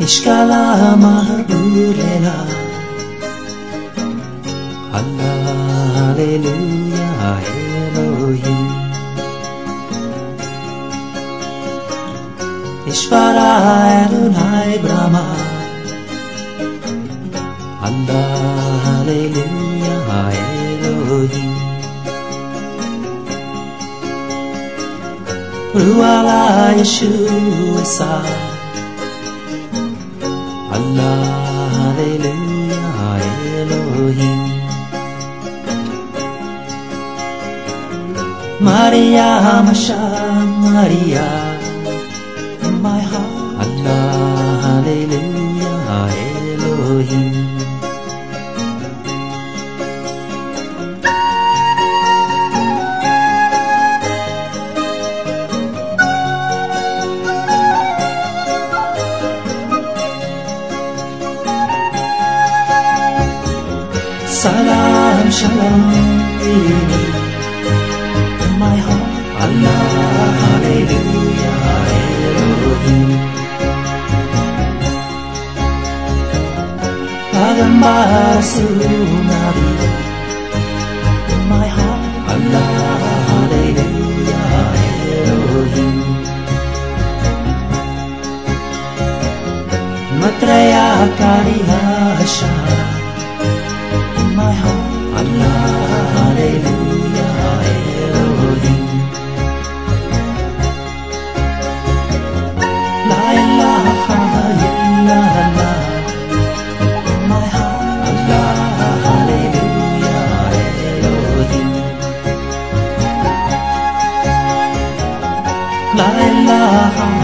Ishkala mahabulela Hallelujah Elohim Ishvara Adonai Brahma Hallelujah Elohim Ruala Yeshua Sa Hallelujah Elohim Maria Masha Maria in my heart Hallelujah Elohim Salam Shalom Ini in my heart Hallelujah Elohim Pagambar Sunabi in my heart Hallelujah Elohim Matraya Kariha Hashem my heart, Hallelujah Elohim La ilaha illallah my heart, Hallelujah Elohim La ilaha